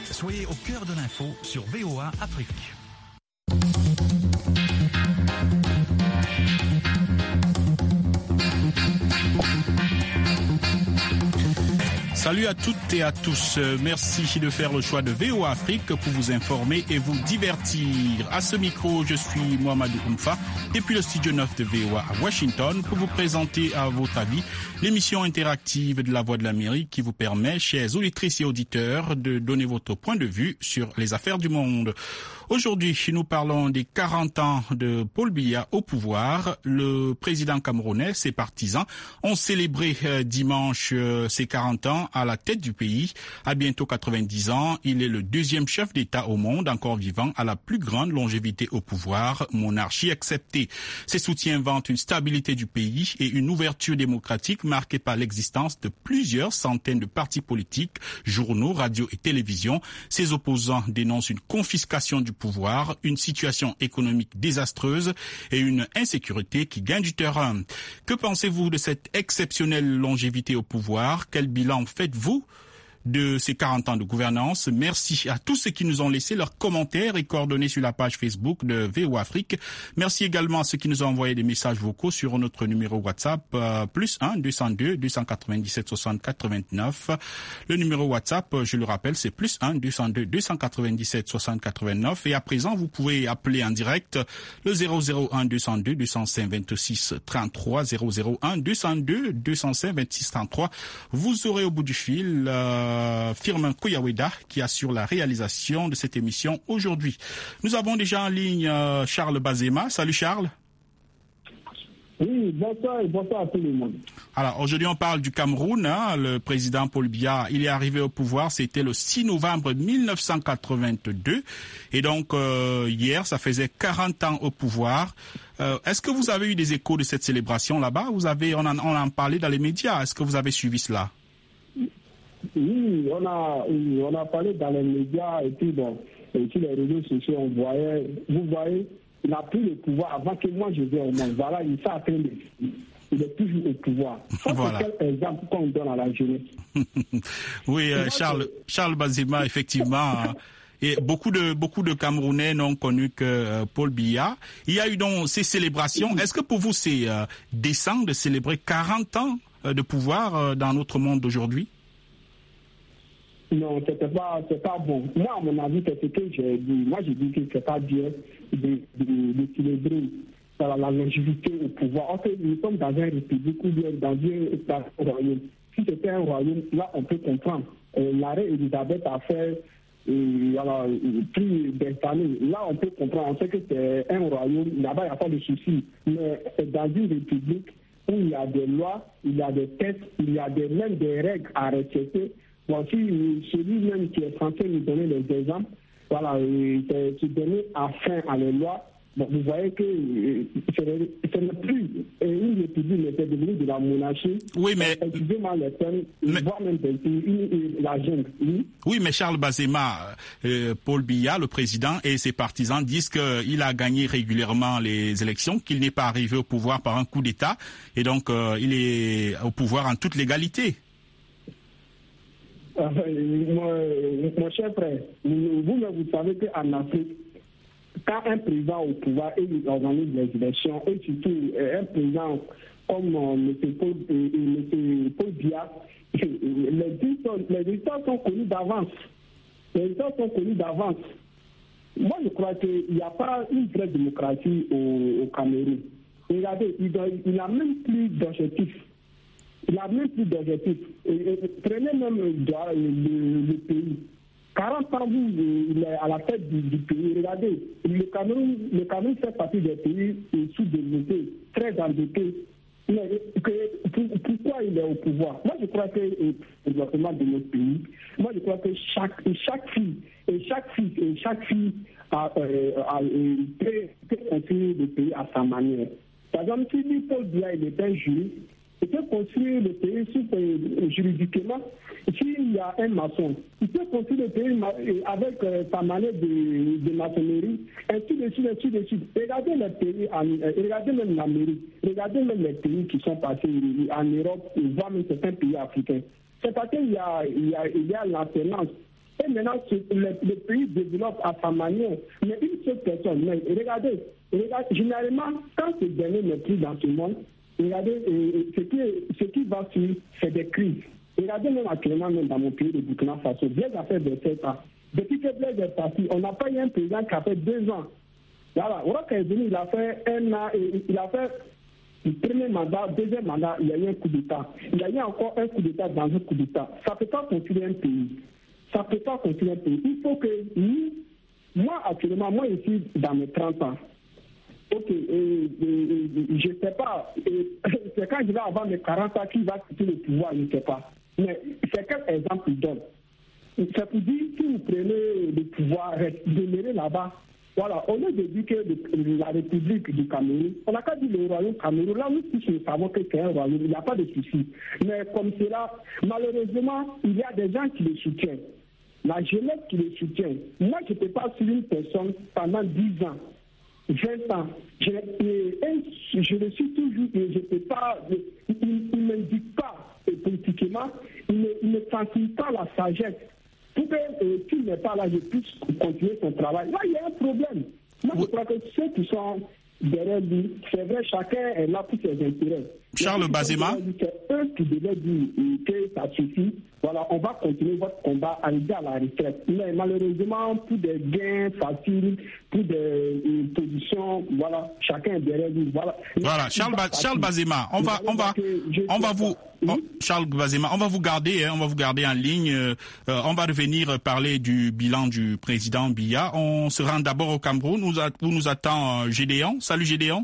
Soyez au cœur de l'info sur VOA Afrique. Salut à toutes et à tous. Merci de faire le choix de VOA Afrique pour vous informer et vous divertir. À ce micro, je suis Mohamedou Oumfa depuis le studio 9 de VOA à Washington pour vous présenter à votre avis l'émission interactive de la Voix de l'Amérique qui vous permet, chers auditrices et auditeurs, de donner votre point de vue sur les affaires du monde. Aujourd'hui, nous parlons des 40 ans de Paul Biya au pouvoir. Le président camerounais, ses partisans, ont célébré dimanche ses 40 ans à la tête du pays. À bientôt 90 ans, il est le deuxième chef d'État au monde encore vivant à la plus grande longévité au pouvoir, monarchie acceptée. Ses soutiens vantent une stabilité du pays et une ouverture démocratique marquée par l'existence de plusieurs centaines de partis politiques, journaux, radios et télévisions. Ses opposants dénoncent une confiscation du pouvoir, une situation économique désastreuse et une insécurité qui gagne du terrain. Que pensez-vous de cette exceptionnelle longévité au pouvoir? Quel bilan faites-vous de ces 40 ans de gouvernance? Merci à tous ceux qui nous ont laissé leurs commentaires et coordonnées sur la page Facebook de VOA Afrique. Merci également à ceux qui nous ont envoyé des messages vocaux sur notre numéro WhatsApp plus 1 202 297 60 89. Le numéro WhatsApp, je le rappelle, c'est plus 1 202 297 60 89. Et à présent, vous pouvez appeler en direct le 001 202 205 26 33 001 202 205 26 33. Vous aurez au bout du fil Firmin Kouyaweda qui assure la réalisation de cette émission aujourd'hui. Nous avons déjà en ligne Charles Bazema. Salut Charles. Oui, bonsoir et bonsoir à tout le monde. Alors aujourd'hui on parle du Cameroun. Le président Paul Biya, il est arrivé au pouvoir, c'était le 6 novembre 1982. Et donc hier, ça faisait 40 ans au pouvoir. Est-ce que vous avez eu des échos de cette célébration là-bas? On en parlait dans les médias. Est-ce que vous avez suivi cela? Oui, on a parlé dans les médias et puis bon, et sur les réseaux sociaux, vous voyez, il n'a plus le pouvoir avant que moi je vienne au monde. Voilà, il s'est atteint, il est toujours au pouvoir. Ça, voilà. C'est quel exemple qu'on donne à la jeunesse? Oui, Charles Bazema, effectivement. Et beaucoup de Camerounais n'ont connu que Paul Biya. Il y a eu donc ces célébrations. Est-ce que pour vous c'est décent de célébrer 40 ans de pouvoir dans notre monde d'aujourd'hui? Non, c'est pas bon. Moi, à mon avis, c'est ce que j'ai dit. Moi, j'ai dit que c'est pas bien de célébrer la longévité au pouvoir. En fait, nous sommes dans une république ou bien dans un royaume. Si c'était un royaume, là, on peut comprendre. L'arrêt Elisabeth a fait plus d'instannées. Là, on peut comprendre. On sait que c'est un royaume. Là-bas, il n'y a pas de souci. Mais dans une république où il y a des lois, il y a des textes, il y a même des règles à respecter. Bon, si celui-même qui est censé nous donner les exemples, voilà, se donner afin à les lois, bon, vous voyez que ce n'est plus une république, mais c'est devenu de la monarchie. Oui, mais... Excusez-moi les termes, voire même la jungle. Oui, mais Charles Bazema, Paul Biya, le président, et ses partisans disent qu'il a gagné régulièrement les élections, qu'il n'est pas arrivé au pouvoir par un coup d'État, et donc il est au pouvoir en toute légalité. Mon cher frère, vous savez qu'en Afrique, quand un président au pouvoir et il organise les élections, et surtout un président comme M. Paul Biya, les résultats sont connus d'avance. Moi, je crois qu'il n'y a pas une vraie démocratie au Cameroun. Regardez, il n'a même plus d'objectifs. Prenez même le pays. 40 ans, il est à la tête du pays. Regardez, le Cameroun fait partie des pays sous-développés, très endettés. Mais pourquoi il est au pouvoir? Moi, je crois que le développement de notre pays, moi, je crois que chaque fille peut construire le pays à sa manière. Par exemple, si Paul Biya est un juriste, il peut construire le pays juridiquement. S'il y a un maçon, il peut construire le pays avec sa manière de maçonnerie, ainsi de suite. Regardez les pays, regardez même l'Amérique, regardez même les pays qui sont passés en Europe, voire même certains pays africains. C'est parce qu'il y a l'alternance Et maintenant, le pays développe à sa manière. Mais une seule personne, mais regardez, généralement, quand ce dernier n'est plus dans ce monde, regardez, ce qui va suivre, c'est des crises. Regardez même actuellement, même dans mon pays, le Burkina Faso, Blaise a fait 27 ans. Depuis que Blaise est parti, on n'a pas eu un président qui a fait 2 ans. Voilà, Roch est venu, il a fait 1 an, et il a fait le premier mandat, deuxième mandat, il y a eu un coup d'État. Il y a eu encore un coup d'État dans un coup d'État. Ça ne peut pas construire un pays. Ça ne peut pas construire un pays. Il faut que nous, moi actuellement, moi ici, dans mes 30 ans, ok, je ne sais pas, c'est quand je vais avoir mes 40 ans qui va quitter le pouvoir, je ne sais pas. Mais c'est quel exemple il donne? C'est pour dire, si vous prenez le pouvoir, demeurez là-bas. Voilà, au lieu de dire que la République du Cameroun, on n'a qu'à dire le royaume Cameroun, là nous tous nous savons que c'est un royaume, il n'y a pas de souci. Mais comme cela, malheureusement, il y a des gens qui le soutiennent. La jeunesse qui le soutient. Moi, je ne peux pas suivre une personne pendant 10 ans, 20 ans. Je le suis toujours et je ne peux pas, il ne m'indique pas politiquement, il ne transmet pas la sagesse. Pour que s'il n'est pas là, je puisse continuer son travail. Là, il y a un problème. Moi, je crois que ceux qui sont derrière lui, c'est vrai, chacun est là pour ses intérêts. Charles Bazema. C'est eux qui devaient dire que ça suffit. Voilà, on va continuer votre combat, arriver à la retraite. Mais malheureusement, pour des gains faciles, pour des positions, voilà, chacun est derrière lui. Voilà, Charles Bazema, on va vous... Charles Bazema, on va vous garder en ligne. On va revenir parler du bilan du président Biya. On se rend d'abord au Cameroun où nous attend Gédéon. Salut Gédéon.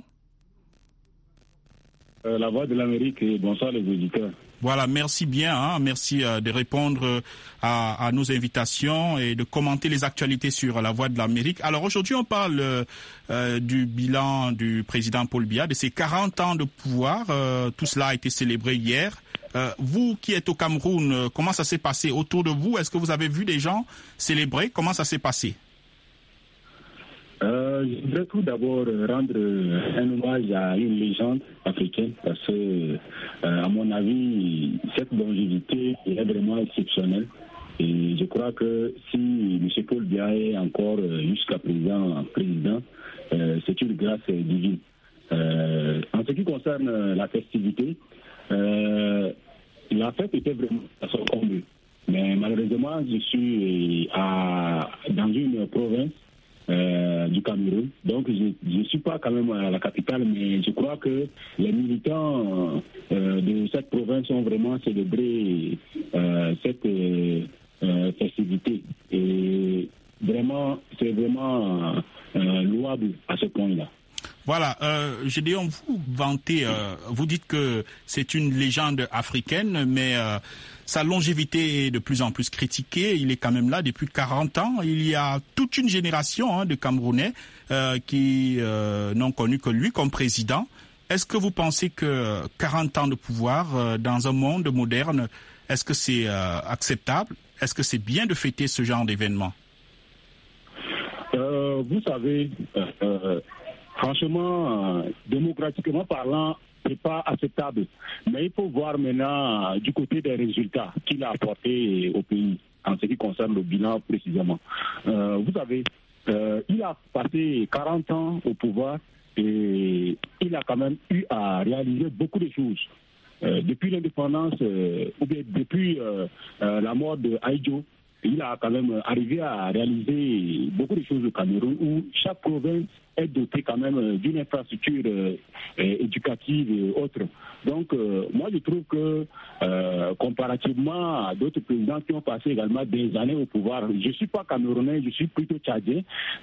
La Voix de l'Amérique et bonsoir les auditeurs. Voilà, merci bien, merci de répondre à nos invitations et de commenter les actualités sur la Voix de l'Amérique. Alors aujourd'hui, on parle du bilan du président Paul Biya, de ses 40 ans de pouvoir. Tout cela a été célébré hier. Vous qui êtes au Cameroun, comment ça s'est passé autour de vous? Est-ce que vous avez vu des gens célébrer? Comment ça s'est passé? Je voudrais tout d'abord rendre un hommage à une légende africaine parce que, à mon avis, cette longévité est vraiment exceptionnelle. Et je crois que si M. Paul Biya est encore jusqu'à présent président, c'est une grâce divine. En ce qui concerne la festivité, la fête était vraiment à son comble. Mais malheureusement, je suis dans une province du Cameroun. Donc je ne suis pas quand même à la capitale, mais je crois que les militants de cette province ont vraiment célébré cette festivité. Et vraiment, c'est vraiment louable à ce point-là. Voilà, Gédéon, vous vantez, vous dites que c'est une légende africaine, mais sa longévité est de plus en plus critiquée. Il est quand même là depuis 40 ans. Il y a toute une génération de Camerounais qui n'ont connu que lui comme président. Est-ce que vous pensez que 40 ans de pouvoir dans un monde moderne, est-ce que c'est acceptable? Est-ce que c'est bien de fêter ce genre d'événement? Vous savez... franchement, démocratiquement parlant, c'est pas acceptable. Mais il faut voir maintenant du côté des résultats qu'il a apportés au pays en ce qui concerne le bilan précisément. Vous savez, il a passé 40 ans au pouvoir et il a quand même eu à réaliser beaucoup de choses. Depuis l'indépendance, ou bien depuis la mort de Aïdjo, il a quand même arrivé à réaliser beaucoup de choses au Cameroun où chaque province est dotée quand même d'une infrastructure éducative et autres. Donc, moi, je trouve que comparativement à d'autres présidents qui ont passé également des années au pouvoir, je ne suis pas camerounais, je suis plutôt tchadien,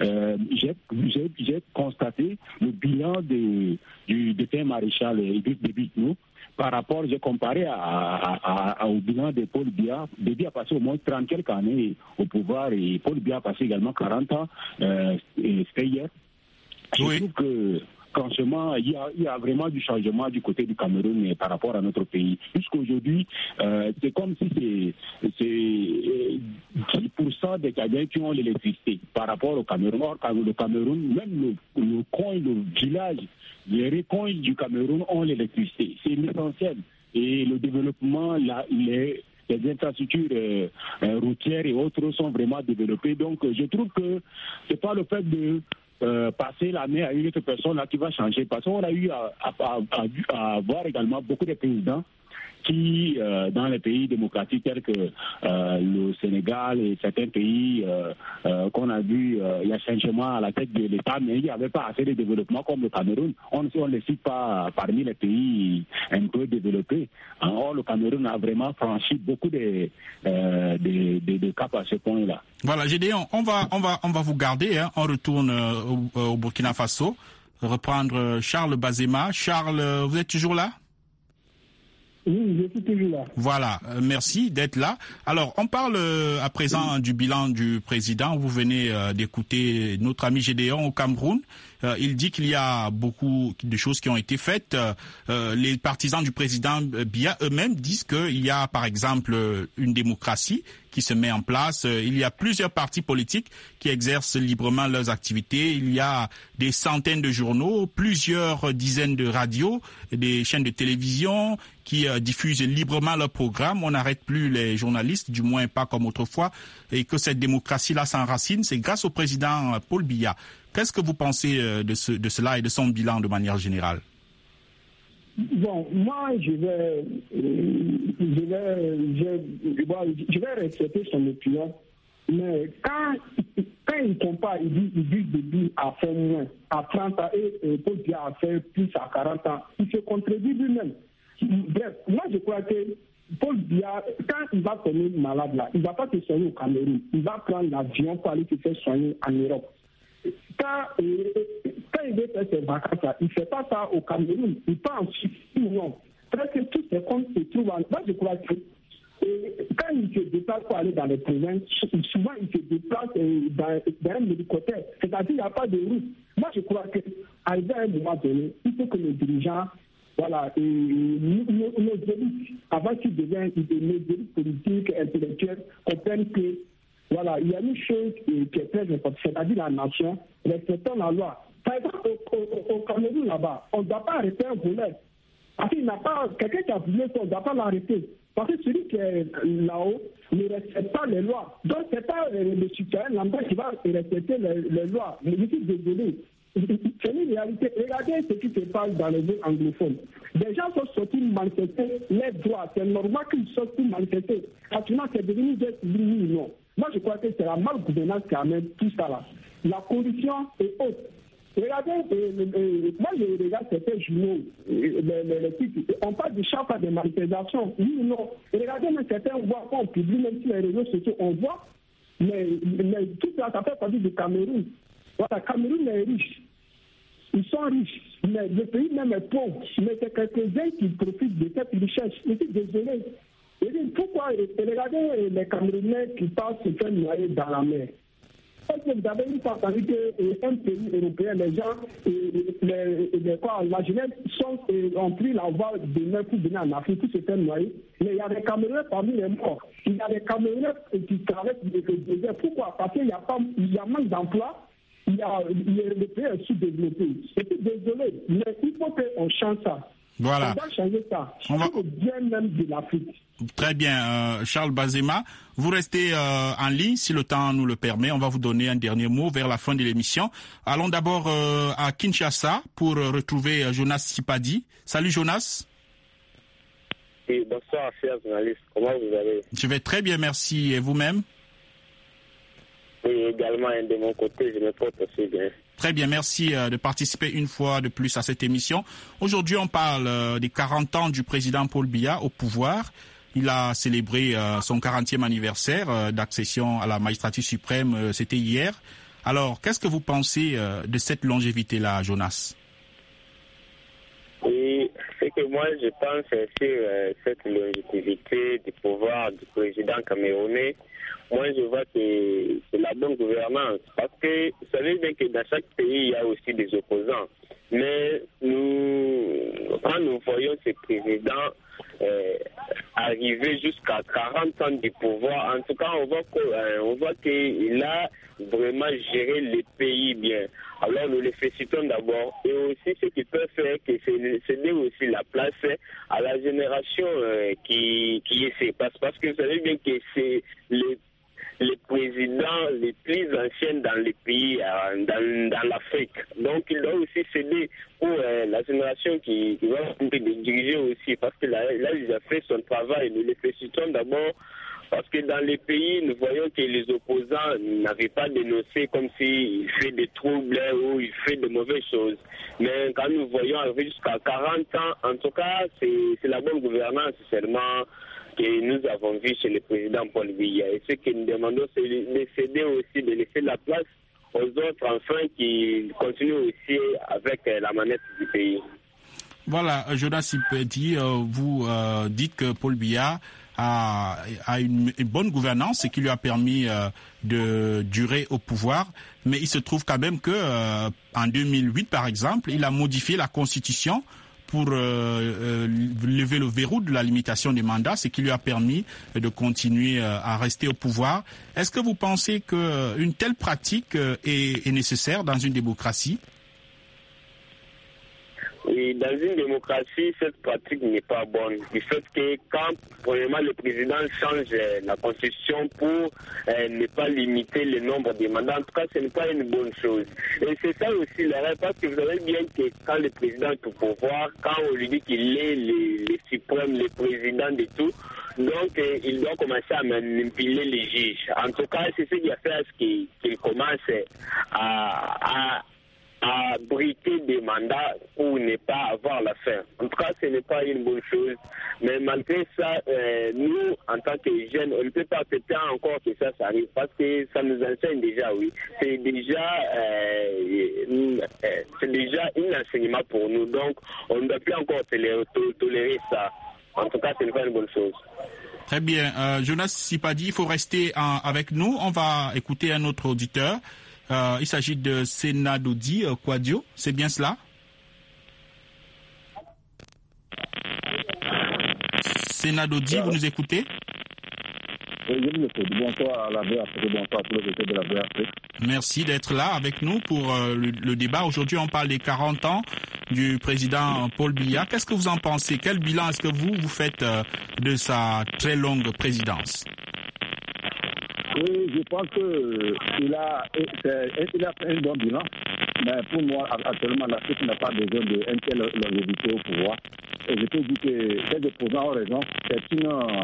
j'ai constaté le bilan du défunt maréchal Idriss Déby Itno. Par rapport, j'ai comparé au bilan de Paul Biya. Déby a passé au moins 30 quelques années au pouvoir et Paul Biya a passé également 40 ans, c'était hier. Je trouve que, franchement, il y a vraiment du changement du côté du Cameroun par rapport à notre pays. Jusqu'aujourd'hui, c'est comme si c'est 10% des Tchadiens qui ont l'électricité par rapport au Cameroun. Or, le Cameroun, même le coin, le village, les recoins du Cameroun ont l'électricité. C'est l'essentiel. Et le développement, les infrastructures routières et autres sont vraiment développées. Donc, je trouve que c'est pas le fait de passer la main à une autre personne là qui va changer. Parce qu'on a eu à voir également beaucoup de présidents qui, dans les pays démocratiques tels que le Sénégal et certains pays qu'on a vu, il y a changement à la tête de l'État, mais il n'y avait pas assez de développement comme le Cameroun. On ne les cite pas parmi les pays un peu développés. Or, le Cameroun a vraiment franchi beaucoup de caps à ce point-là. Voilà, Gédéon, on va vous garder. Hein. On retourne au Burkina Faso, reprendre Charles Bazema. Charles, vous êtes toujours là? Oui, je suis toujours là. Voilà, merci d'être là. Alors, on parle à présent du bilan du président. Vous venez d'écouter notre ami Gédéon au Cameroun. Il dit qu'il y a beaucoup de choses qui ont été faites. Les partisans du président Biya eux-mêmes disent qu'il y a, par exemple, une démocratie qui se met en place. Il y a plusieurs partis politiques qui exercent librement leurs activités. Il y a des centaines de journaux, plusieurs dizaines de radios, des chaînes de télévision qui diffusent librement leurs programmes. On n'arrête plus les journalistes, du moins pas comme autrefois, et que cette démocratie-là s'enracine. C'est grâce au président Paul Biya. Qu'est-ce que vous pensez de cela et de son bilan de manière générale? Bon, moi, je vais respecter son opinion, mais quand il compare, il dit début à faire moins, à 30 ans, et Paul Biya a fait plus à 40 ans, il se contredit lui-même. Bref, moi je crois que Paul Biya, quand il va tomber malade là, il ne va pas se soigner au Cameroun, il va prendre l'avion pour aller se faire soigner en Europe. Quand il veut faire ses vacances là, il ne fait pas ça au Cameroun, il part en Suisse, non. Presque tous ses comptes se trouvent en... Moi je crois que quand il se déplace pour aller dans les provinces, souvent il se déplace dans un hélicoptère, c'est-à-dire qu'il n'y a pas de route. Moi je crois qu'à un moment donné, il faut que les dirigeants, voilà, nos élites, avant qu'ils deviennent nos élites politiques, intellectuelles, comprennent que voilà, il y a une chose qui est très importante, c'est-à-dire la nation, respectant la loi. Par exemple, au Cameroun là-bas, on ne doit pas arrêter un voleur. Parce qu'il n'a pas, quelqu'un qui a volé, on ne doit pas l'arrêter. Parce que celui qui est là-haut ne respecte pas les lois. Donc, ce n'est pas le citoyen lambda qui va respecter les lois. Mais je suis désolé. C'est une réalité. Regardez ce qui se passe dans les villes anglophones. Des gens sont sortis manifester les droits. C'est normal qu'ils sortent pour manifester. Actuellement, c'est devenu des civils, non. Moi, je crois que c'est la malgouvernance qui amène tout ça là. La corruption est haute. Regardez, moi je regarde certains journaux, les titres, on parle de chaque fois de manifestation, oui ou non. Regardez même certains voix qu'on publie, même sur les réseaux sociaux, on voit, mais tout ça, ça fait partie du Cameroun. Voilà, Cameroun est riche. Ils sont riches, mais le pays même est pauvre. Mais c'est quelques-uns qui profitent de cette richesse. Je suis désolé. Pourquoi regardez les Camerounais qui passent se faire noyer dans la mer? Est-ce que vous avez une fois entendu qu'un pays européen, les gens, la jeunesse ont pris la voie de mer pour venir en Afrique pour se faire noyer? Mais il y a des Camerounais parmi les morts. Il y a des Camerounais qui traversent le désert. Pourquoi? Parce qu'il y a manque d'emploi. Le pays est sous-développé. Je suis désolé, mais il faut qu'on change ça. Voilà. On doit changer ça. C'est le bien même de l'Afrique. Très bien, Charles Bazema. Vous restez en ligne si le temps nous le permet. On va vous donner un dernier mot vers la fin de l'émission. Allons d'abord à Kinshasa pour retrouver Jonas Sipadi. Salut Jonas. Oui, bonsoir, chers journalistes. Comment vous allez? Je vais très bien, merci. Et vous-même? Oui, également, de mon côté, je me porte aussi bien. Très bien, merci de participer une fois de plus à cette émission. Aujourd'hui, on parle des 40 ans du président Paul Biya au pouvoir. Il a célébré son 40e anniversaire d'accession à la magistrature suprême, c'était hier. Alors, qu'est-ce que vous pensez de cette longévité-là, Jonas? Oui, ce que moi je pense sur cette longévité du pouvoir du président camerounais, moi je vois que c'est la bonne gouvernance. Parce que vous savez bien que dans chaque pays, il y a aussi des opposants. Mais quand nous voyons ces présidents arriver jusqu'à 40 ans du pouvoir, en tout cas, on voit qu'il a vraiment géré le pays bien. Alors nous les félicitons d'abord. Et aussi ce qu'ils peuvent faire, c'est céder aussi la place à la génération qui est parce que vous savez bien que c'est les présidents les plus anciens dans les pays, dans l'Afrique. Donc il doit aussi céder pour la génération qui va diriger aussi, parce que là il a fait son travail. Nous les félicitons d'abord, parce que dans les pays, nous voyons que les opposants n'avaient pas dénoncé comme s'il fait des troubles ou il fait de mauvaises choses. Mais quand nous voyons arriver jusqu'à 40 ans, en tout cas, c'est la bonne gouvernance seulement que nous avons vu chez le président Paul Biya. Et ce que nous demandons, c'est de céder aussi, de laisser la place aux autres enfants qui continuent aussi avec la manette du pays. Voilà, Jonas Sipedi, vous dites que Paul Biya a une bonne gouvernance, ce qui lui a permis de durer au pouvoir, mais il se trouve quand même que en 2008, par exemple, il a modifié la Constitution pour lever le verrou de la limitation des mandats, ce qui lui a permis de continuer à rester au pouvoir. Est-ce que vous pensez qu'une telle pratique est nécessaire dans une démocratie? Oui, dans une démocratie, cette pratique n'est pas bonne. Du fait que quand, premièrement, le président change la constitution pour ne pas limiter le nombre de mandats, en tout cas, ce n'est pas une bonne chose. Et c'est ça aussi l'erreur, parce que vous savez bien que quand le président est au pouvoir, quand on lui dit qu'il est le suprême, le président de tout, donc il doit commencer à manipuler les juges. En tout cas, c'est ce qui a fait à ce qu'il commence à briquer des mandats pour ne pas avoir la fin. En tout cas, ce n'est pas une bonne chose. Mais malgré ça, nous, en tant que jeunes, on ne peut pas accepter encore que ça arrive, parce que ça nous enseigne déjà, oui. C'est déjà un enseignement pour nous. Donc, on ne doit plus encore tolérer ça. En tout cas, ce n'est pas une bonne chose. Très bien. Jonas Sipadi, il faut rester avec nous. On va écouter un autre auditeur. Il s'agit de Senadodi Kwadio, c'est bien cela? Senadodi, vous nous écoutez? Oui, je vous écoute. Bonsoir à la VAFrique, bonsoir à tous les équipes de la VAFrique. Merci d'être là avec nous pour le débat. Aujourd'hui, on parle des 40 ans du président Paul Biya. Qu'est-ce que vous en pensez? Quel bilan est-ce que vous faites de sa très longue présidence? Oui, je pense qu'il a fait un bon bilan, mais pour moi, actuellement, l'Afrique n'a pas besoin d'un tel longévité au pouvoir. Et je peux dire que les opposants ont raison. C'est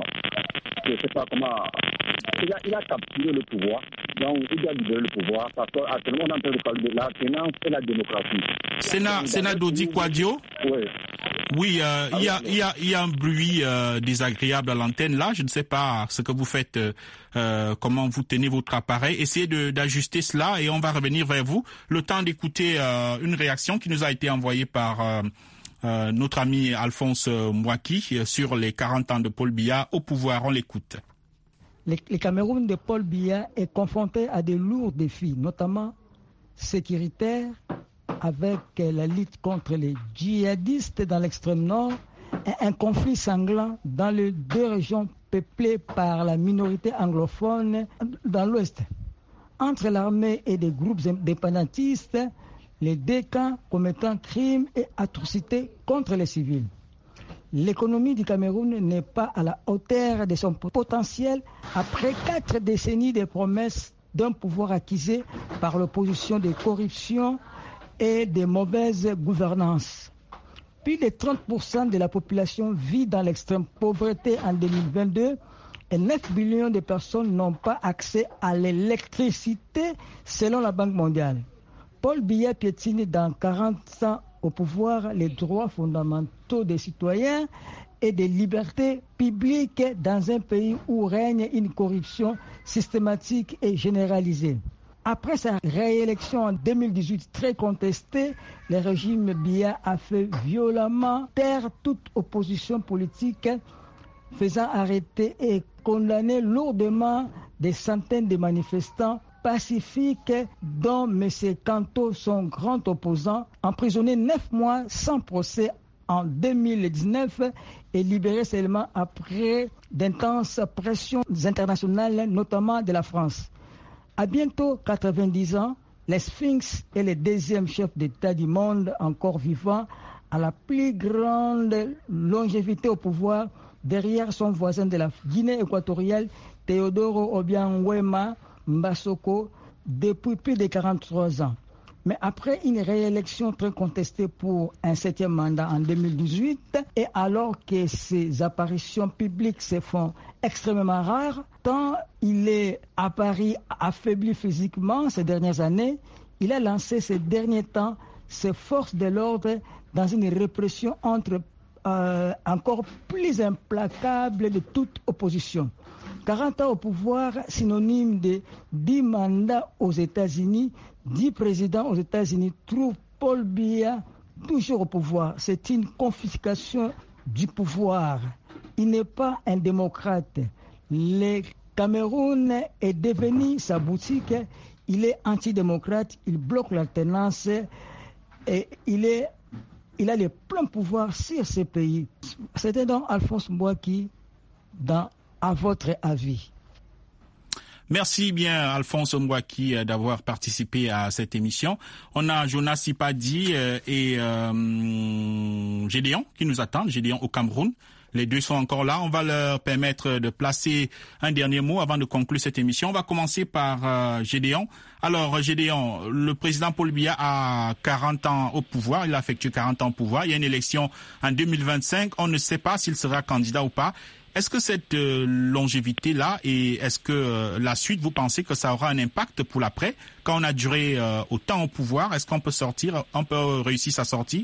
je ne sais pas comment, il a capturé le pouvoir, donc il doit libérer le pouvoir, parce qu'actuellement, on est en train de parler de la finance et la démocratie. Senadodi Kwadio? Oui. Oui, il y a un bruit désagréable à l'antenne là. Je ne sais pas ce que vous faites, comment vous tenez votre appareil. Essayez d'ajuster cela et on va revenir vers vous. Le temps d'écouter une réaction qui nous a été envoyée par notre ami Alphonse Mwaki sur les 40 ans de Paul Biya au pouvoir. On l'écoute. Le Cameroun de Paul Biya est confronté à de lourds défis, notamment sécuritaires, avec la lutte contre les djihadistes dans l'extrême nord et un conflit sanglant dans les deux régions peuplées par la minorité anglophone dans l'ouest. Entre l'armée et des groupes indépendantistes, les deux camps commettant crimes et atrocités contre les civils. L'économie du Cameroun n'est pas à la hauteur de son potentiel après 4 décennies de promesses d'un pouvoir acquis par l'opposition de corruption et de mauvaise gouvernance. Plus de 30% de la population vit dans l'extrême pauvreté en 2022 et 9 millions de personnes n'ont pas accès à l'électricité selon la Banque mondiale. Paul Biya piétine dans 40 ans au pouvoir les droits fondamentaux des citoyens et des libertés publiques dans un pays où règne une corruption systématique et généralisée. Après sa réélection en 2018 très contestée, le régime Biya a fait violemment taire toute opposition politique, faisant arrêter et condamner lourdement des centaines de manifestants pacifique dont M. Kanto, son grand opposant, emprisonné 9 mois sans procès en 2019 et libéré seulement après d'intenses pressions internationales, notamment de la France. À bientôt 90 ans, le Sphinx est le deuxième chef d'État du monde encore vivant à la plus grande longévité au pouvoir derrière son voisin de la Guinée équatoriale, Teodoro Obiang Nguema Mbassoko, depuis plus de 43 ans. Mais après une réélection très contestée pour un 7e mandat en 2018, et alors que ses apparitions publiques se font extrêmement rares, tant il est à Paris affaibli physiquement ces dernières années, il a lancé ces derniers temps ses forces de l'ordre dans une répression encore plus implacable de toute opposition. 40 ans au pouvoir, synonyme de 10 mandats aux États-Unis, 10 présidents aux États-Unis trouvent Paul Biya toujours au pouvoir. C'est une confiscation du pouvoir. Il n'est pas un démocrate. Le Cameroun est devenu sa boutique. Il est antidémocrate, il bloque l'alternance et il a le plein pouvoir sur ce pays. C'était donc Alphonse Mbouaki à votre avis. Merci bien Alphonse Mbouaki d'avoir participé à cette émission. On a Jonas Sipadi et Gédéon qui nous attendent, Gédéon au Cameroun. Les deux sont encore là. On va leur permettre de placer un dernier mot avant de conclure cette émission. On va commencer par Gédéon. Alors Gédéon, le président Paul Biya a 40 ans au pouvoir. Il a effectué 40 ans au pouvoir. Il y a une élection en 2025. On ne sait pas s'il sera candidat ou pas. Est-ce que cette longévité-là et est-ce que la suite, vous pensez que ça aura un impact pour l'après? Quand on a duré autant au pouvoir, est-ce qu'on peut réussir sa sortie?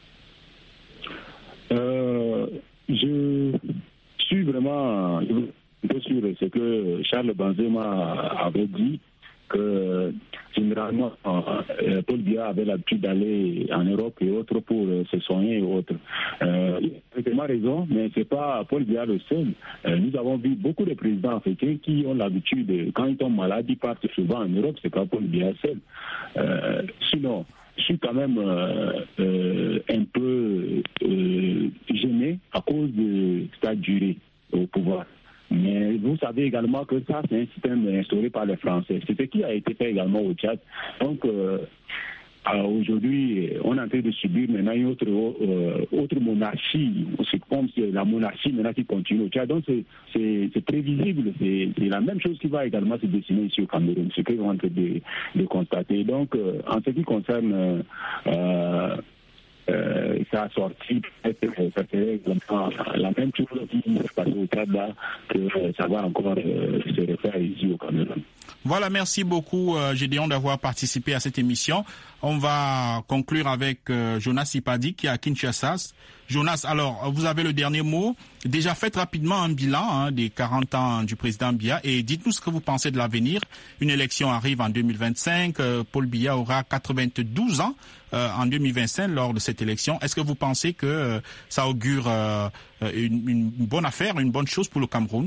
Je suis vraiment un peu sûr de ce que Charles Benzema avait dit, que généralement Paul Biya avait l'habitude d'aller en Europe et autres pour se soigner et autres. Il a vraiment raison, mais c'est pas Paul Biya le seul. Nous avons vu beaucoup de présidents africains qui ont l'habitude, quand ils tombent malades, ils partent souvent en Europe. C'est pas Paul Biya seul. Sinon, je suis quand même un peu gêné à cause de sa durée au pouvoir. Mais vous savez également que ça, c'est un système instauré par les Français. C'est ce qui a été fait également au Tchad. Donc, aujourd'hui, on est en train de subir maintenant une autre monarchie. C'est comme si la monarchie maintenant qui continue au Tchad. Donc, c'est prévisible. C'est la même chose qui va également se dessiner ici au Cameroun. Ce que nous sommes en train de constater. Donc, en ce qui concerne sa sortie, ça serait la même chose qui se passe au Tchad là, que ça va encore se refaire ici au Cameroun. Voilà, merci beaucoup Gédéon d'avoir participé à cette émission. On va conclure avec Jonas Sipadi qui est à Kinshasa. Jonas, alors vous avez le dernier mot. Déjà faites rapidement un bilan des 40 ans du président Biya et dites-nous ce que vous pensez de l'avenir. Une élection arrive en 2025. Paul Biya aura 92 ans en 2025 lors de cette élection. Est-ce que vous pensez que ça augure une bonne affaire, une bonne chose pour le Cameroun?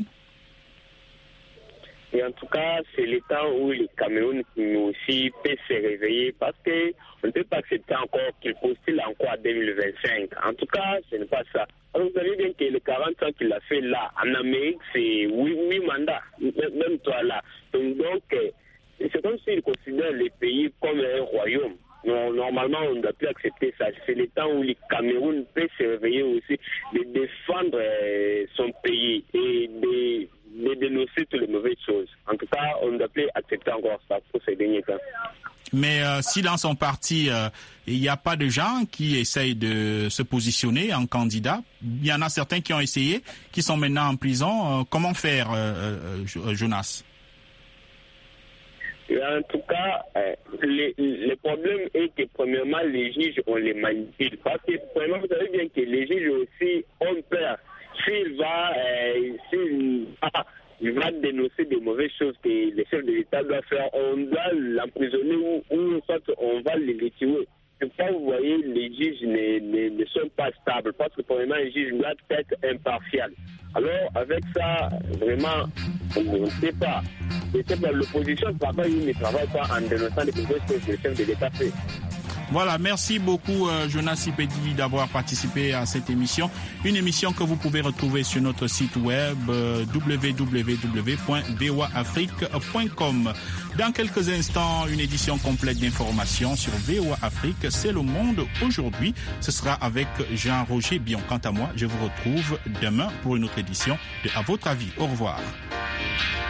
Et en tout cas, c'est le temps où le Cameroun aussi peut se réveiller parce qu'on ne peut pas accepter encore qu'il postule encore en 2025. En tout cas, ce n'est pas ça. Alors, vous savez bien que les 40 ans qu'il a fait là, en Amérique, c'est 8 mandats, même toi là. Donc, c'est comme s'il considère les pays comme un royaume. Non, normalement, on ne doit plus accepter ça. C'est le temps où le Cameroun peut se réveiller aussi, de défendre son pays et de dénoncer toutes les mauvaises choses. En tout cas, on ne doit plus accepter encore ça pour ces derniers temps. Mais si dans son parti, il n'y a pas de gens qui essayent de se positionner en candidat, il y en a certains qui ont essayé, qui sont maintenant en prison. Comment faire, Jonas? En tout cas, le problème est que, premièrement, les juges, on les manipule. Parce que, premièrement, vous savez bien que les juges aussi ont peur. S'il va dénoncer des mauvaises choses que les chefs de l'État doivent faire, on doit l'emprisonner ou soit on va les tuer. Pourquoi vous voyez les juges ne sont pas stables? Parce que premièrement, un juge doit être impartial. Alors, avec ça, vraiment, on ne sait pas. C'est que l'opposition, parfois, il ne travaille pas en dénonçant les choses que le chef de l'État fait. Voilà, merci beaucoup Jonas Sipedi d'avoir participé à cette émission. Une émission que vous pouvez retrouver sur notre site web www.voaafrique.com. Dans quelques instants, une édition complète d'informations sur VOA Afrique. C'est le monde aujourd'hui. Ce sera avec Jean-Roger Bion. Quant à moi, je vous retrouve demain pour une autre édition de À votre avis. Au revoir.